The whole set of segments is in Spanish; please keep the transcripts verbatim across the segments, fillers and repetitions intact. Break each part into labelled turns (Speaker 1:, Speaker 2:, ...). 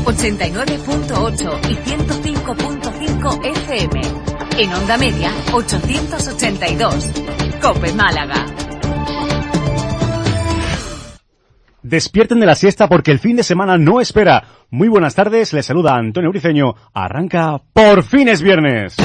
Speaker 1: ochenta y nueve punto ocho y ciento cinco punto cinco F M. En onda media, ochocientos ochenta y dos. COPE Málaga.
Speaker 2: Despierten de la siesta porque el fin de semana no espera. Muy buenas tardes, les saluda Antonio Briceño. Arranca Por fin es viernes.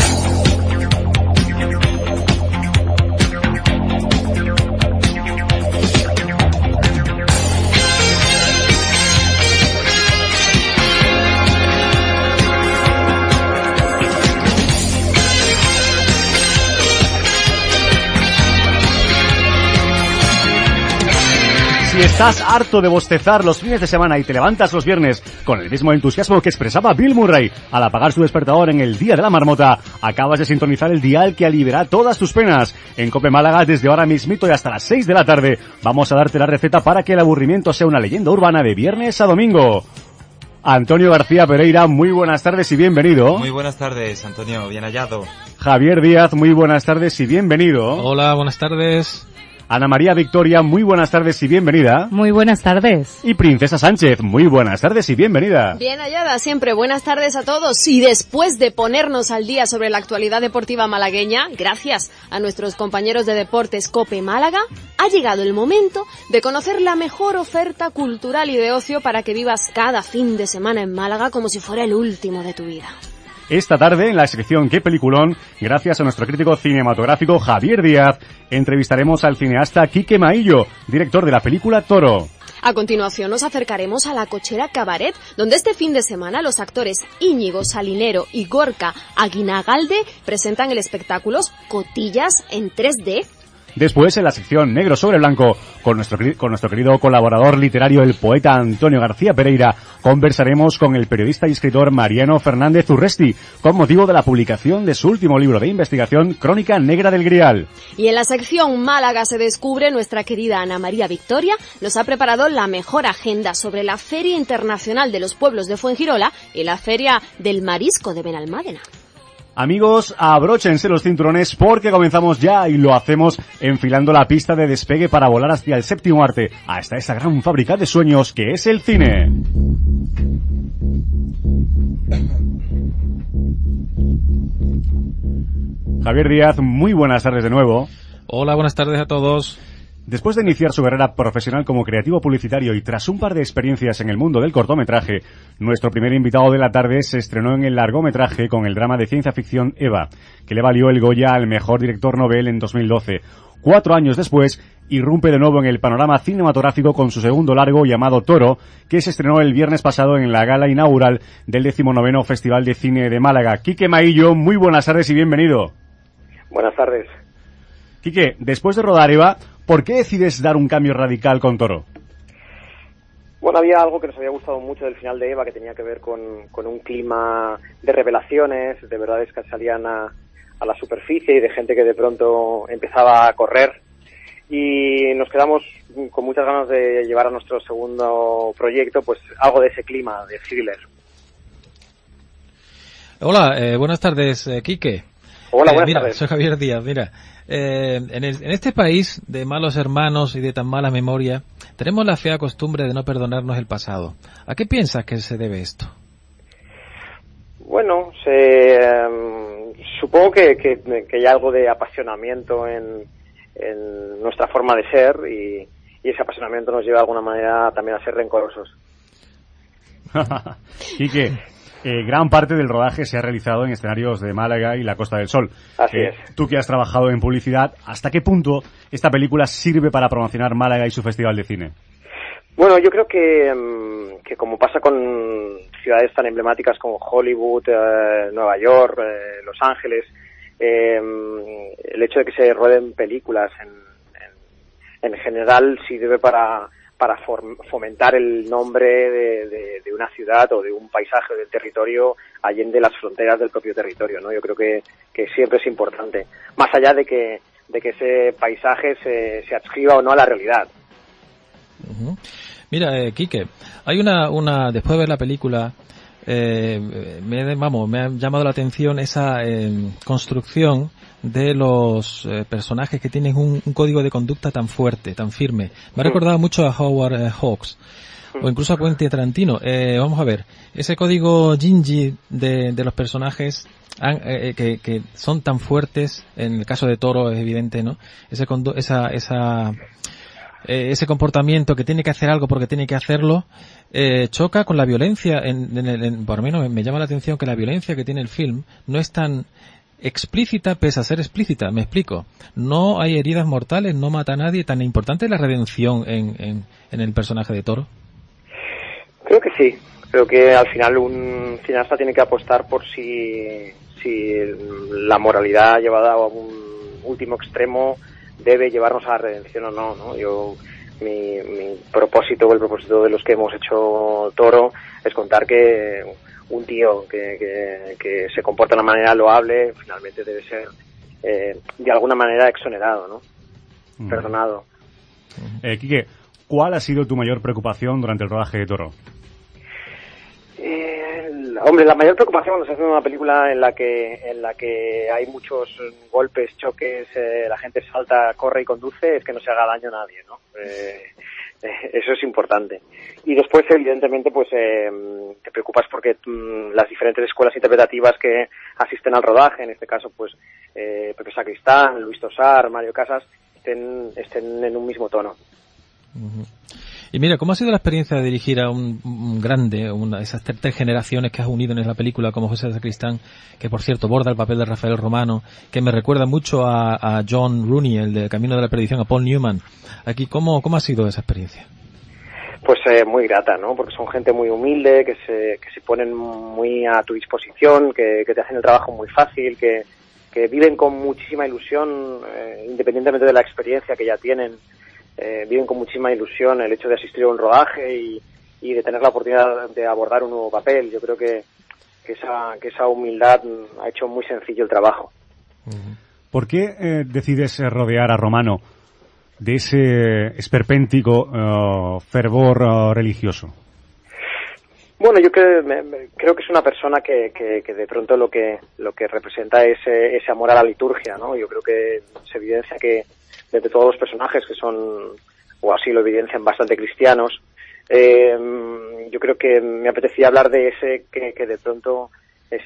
Speaker 2: Si estás harto de bostezar los fines de semana y te levantas los viernes con el mismo entusiasmo que expresaba Bill Murray al apagar su despertador en el Día de la Marmota, acabas de sintonizar el dial que aliviará todas tus penas. En COPE Málaga, desde ahora mismito y hasta las seis de la tarde, vamos a darte la receta para que el aburrimiento sea una leyenda urbana de viernes a domingo. Antonio García Pereira, muy buenas tardes y bienvenido.
Speaker 3: Muy buenas tardes, Antonio, bien hallado.
Speaker 2: Javier Díaz, muy buenas tardes y bienvenido.
Speaker 4: Hola, buenas tardes.
Speaker 2: Ana María Victoria, muy buenas tardes y bienvenida.
Speaker 5: Muy buenas tardes.
Speaker 2: Y Princesa Sánchez, muy buenas tardes y bienvenida.
Speaker 6: Bien hallada, siempre buenas tardes a todos. Y después de ponernos al día sobre la actualidad deportiva malagueña, gracias a nuestros compañeros de Deportes COPE Málaga, ha llegado el momento de conocer la mejor oferta cultural y de ocio para que vivas cada fin de semana en Málaga como si fuera el último de tu vida.
Speaker 2: Esta tarde, en la sección ¿Qué peliculón?, gracias a nuestro crítico cinematográfico Javier Díaz, entrevistaremos al cineasta Quique Maillo, director de la película Toro.
Speaker 6: A continuación nos acercaremos a la Cochera Cabaret, donde este fin de semana los actores Íñigo Salinero y Gorka Aguinagalde presentan el espectáculo Cotillas en tres D.
Speaker 2: Después, en la sección Negro sobre Blanco, con nuestro, con nuestro querido colaborador literario, el poeta Antonio García Pereira, conversaremos con el periodista y escritor Mariano Fernández Urresti, con motivo de la publicación de su último libro de investigación, Crónica Negra del Grial.
Speaker 6: Y en la sección Málaga se descubre, nuestra querida Ana María Victoria nos ha preparado la mejor agenda sobre la Feria Internacional de los Pueblos de Fuengirola y la Feria del Marisco de Benalmádena.
Speaker 2: Amigos, abróchense los cinturones porque comenzamos ya y lo hacemos enfilando la pista de despegue para volar hacia el séptimo arte, hasta esa gran fábrica de sueños que es el cine. Javier Díaz, muy buenas tardes de nuevo.
Speaker 4: Hola, buenas tardes a todos.
Speaker 2: Después de iniciar su carrera profesional como creativo publicitario y tras un par de experiencias en el mundo del cortometraje, nuestro primer invitado de la tarde se estrenó en el largometraje con el drama de ciencia ficción Eva, que le valió el Goya al mejor director novel en dos mil doce. Cuatro años después, irrumpe de nuevo en el panorama cinematográfico con su segundo largo llamado Toro, que se estrenó el viernes pasado en la gala inaugural del decimonoveno Festival de Cine de Málaga. Quique Maillo, muy buenas tardes y bienvenido.
Speaker 7: Buenas tardes.
Speaker 2: Quique, después de rodar Eva, ¿por qué decides dar un cambio radical con Toro?
Speaker 7: Bueno, había algo que nos había gustado mucho del final de Eva, que tenía que ver con, con un clima de revelaciones, de verdades que salían a, a la superficie y de gente que de pronto empezaba a correr. Y nos quedamos con muchas ganas de llevar a nuestro segundo proyecto pues algo de ese clima de thriller.
Speaker 4: Hola, eh, buenas tardes, eh, Quique.
Speaker 7: Hola, buenas
Speaker 4: eh, mira,
Speaker 7: tardes.
Speaker 4: Soy Javier Díaz, mira. Eh, en, el, en este país de malos hermanos y de tan mala memoria, tenemos la fea costumbre de no perdonarnos el pasado. ¿A qué piensas que se debe esto?
Speaker 7: Bueno, se, eh, supongo que, que, que hay algo de apasionamiento en, en nuestra forma de ser y, y ese apasionamiento nos lleva de alguna manera también a ser rencorosos.
Speaker 2: ¿Y qué? Eh, gran parte del rodaje se ha realizado en escenarios de Málaga y la Costa del Sol.
Speaker 7: Así
Speaker 2: eh,
Speaker 7: es.
Speaker 2: Tú que has trabajado en publicidad, ¿hasta qué punto esta película sirve para promocionar Málaga y su festival de cine?
Speaker 7: Bueno, yo creo que, que como pasa con ciudades tan emblemáticas como Hollywood, eh, Nueva York, eh, Los Ángeles, eh, el hecho de que se rueden películas en, en, en general sirve para... para fomentar el nombre de, de, de una ciudad o de un paisaje del territorio allende las fronteras del propio territorio, ¿no? Yo creo que, que siempre es importante, más allá de que, de que ese paisaje se, se adscriba o no a la realidad.
Speaker 4: Uh-huh. Mira, eh, Quique, hay una, una, después de ver la película, eh, me, vamos, me ha llamado la atención esa eh, construcción de los eh, personajes que tienen un, un código de conducta tan fuerte, tan firme. Me ha recordado mucho a Howard eh, Hawks. o incluso a Quentin Tarantino. Eh, vamos a ver, ese código Gingy de, de los personajes han, eh, que, que son tan fuertes, en el caso de Toro es evidente, ¿no? Ese condo, esa, esa, eh, ese comportamiento que tiene que hacer algo porque tiene que hacerlo, eh, choca con la violencia. En, en, en, por lo menos me llama la atención que la violencia que tiene el film no es tan explícita pese a ser explícita. Me explico. No hay heridas mortales, no mata a nadie. Tan importante es la redención en, en, en el personaje de Toro.
Speaker 7: Creo que sí. Creo que al final un cineasta tiene que apostar por si, si la moralidad llevada a un último extremo debe llevarnos a la redención o no, ¿no? Yo, mi, mi propósito o el propósito de los que hemos hecho Toro es contar que un tío que, que, que se comporta de una manera loable finalmente debe ser eh, de alguna manera exonerado, ¿no? Mm. Perdonado.
Speaker 2: Eh, Quique, ¿cuál ha sido tu mayor preocupación durante el rodaje de Toro?
Speaker 7: Eh, hombre, la mayor preocupación cuando se hace una película en la que en la que hay muchos golpes, choques, eh, la gente salta, corre y conduce, es que no se haga daño a nadie, ¿no? Eh, eh, eso es importante. Y después, evidentemente, pues eh, te preocupas porque mm, las diferentes escuelas interpretativas que asisten al rodaje, en este caso, pues eh, Pepe Sacristán, Luis Tosar, Mario Casas, estén estén en un mismo tono.
Speaker 4: Uh-huh. Y mira, ¿cómo ha sido la experiencia de dirigir a un, un grande, una, esas tres generaciones que has unido en esa película, como José Sacristán, que por cierto borda el papel de Rafael Romano, que me recuerda mucho a, a John Rooney, el de Camino de la Perdición, a Paul Newman? Aquí, ¿cómo, cómo ha sido esa experiencia?
Speaker 7: Pues eh, muy grata, ¿no? Porque son gente muy humilde, que se, que se ponen muy a tu disposición, que, que te hacen el trabajo muy fácil, que, que viven con muchísima ilusión, eh, independientemente de la experiencia que ya tienen. Eh, viven con muchísima ilusión el hecho de asistir a un rodaje y, y de tener la oportunidad de abordar un nuevo papel. Yo creo que, que, esa, que esa humildad ha hecho muy sencillo el trabajo.
Speaker 2: ¿Por qué eh, decides rodear a Romano de ese esperpéntico uh, fervor uh, religioso?
Speaker 7: Bueno, yo creo, me, me, creo que es una persona que, que, que de pronto lo que lo que representa es ese, ese amor a la liturgia, ¿no? Yo creo que se evidencia que de todos los personajes que son, o así lo evidencian, bastante cristianos, eh, yo creo que me apetecía hablar de ese que, que de pronto